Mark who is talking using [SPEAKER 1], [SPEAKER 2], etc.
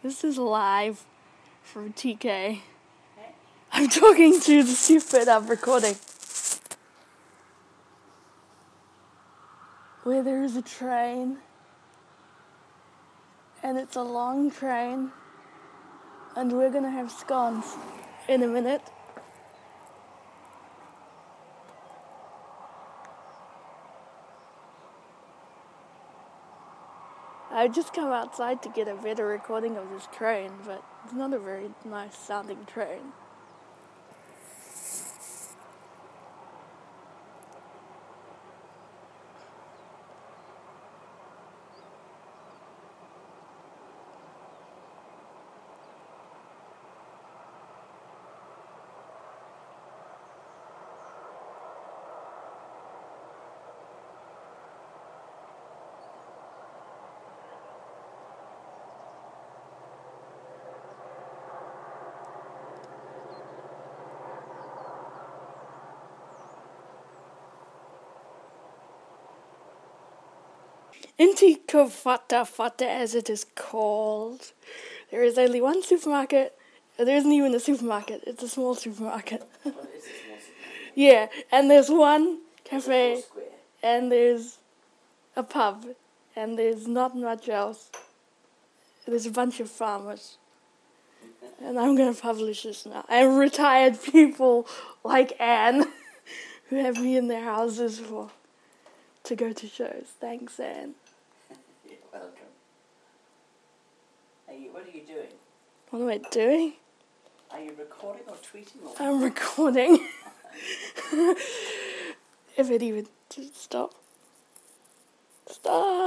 [SPEAKER 1] This is live from TK. I'm talking to the stupid I'm recording. Where there is a train. And it's a long train. And we're gonna have scones in a minute. I just come outside to get a better recording of this train, but it's not a very nice sounding train. In Tikopata, as it is called, there is only one supermarket. There isn't even a supermarket. It's a small supermarket.
[SPEAKER 2] Well, it is a small supermarket.
[SPEAKER 1] Yeah, and there's one cafe,
[SPEAKER 2] It's a square.
[SPEAKER 1] and there's a pub, and there's not much else. There's a bunch of farmers. And I'm going to publish this now. And retired people like Anne, who have me in their houses to go to shows. Thanks, Anne.
[SPEAKER 2] You're welcome. What are you doing?
[SPEAKER 1] What am I doing?
[SPEAKER 2] Are you recording or tweeting? Or
[SPEAKER 1] I'm recording. If it even... Stop. Stop.